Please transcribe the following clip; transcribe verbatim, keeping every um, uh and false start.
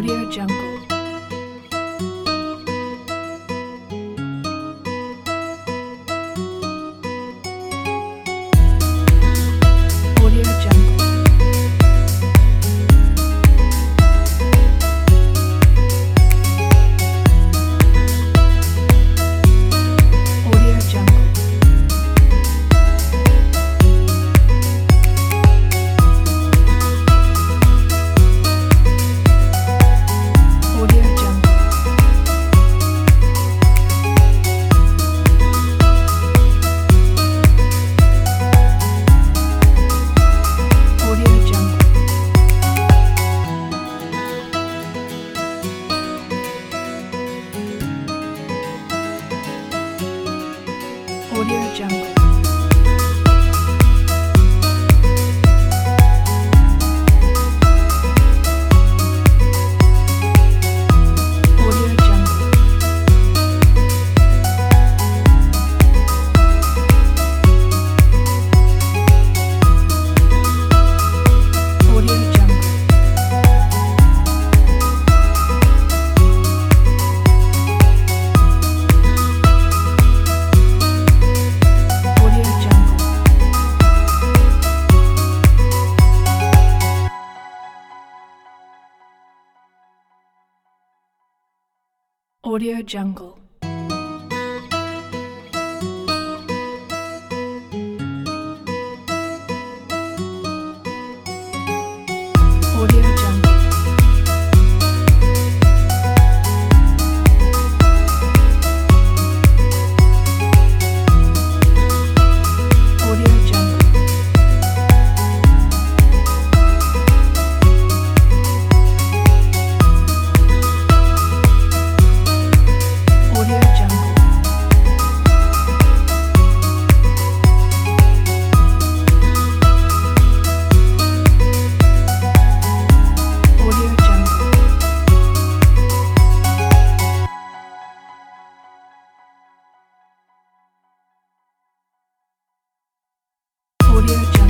Audio Jungle. Audio Jungle. Audio Jungle. Audio Jungle. Audio Jungle. Audio Jungle. Audio Jungle. Audio Jungle. Audio Jungle. Audio Jungle. Audio Jungle. Audio Jungle. Audio Jungle. Audio Jungle. Audio Jungle.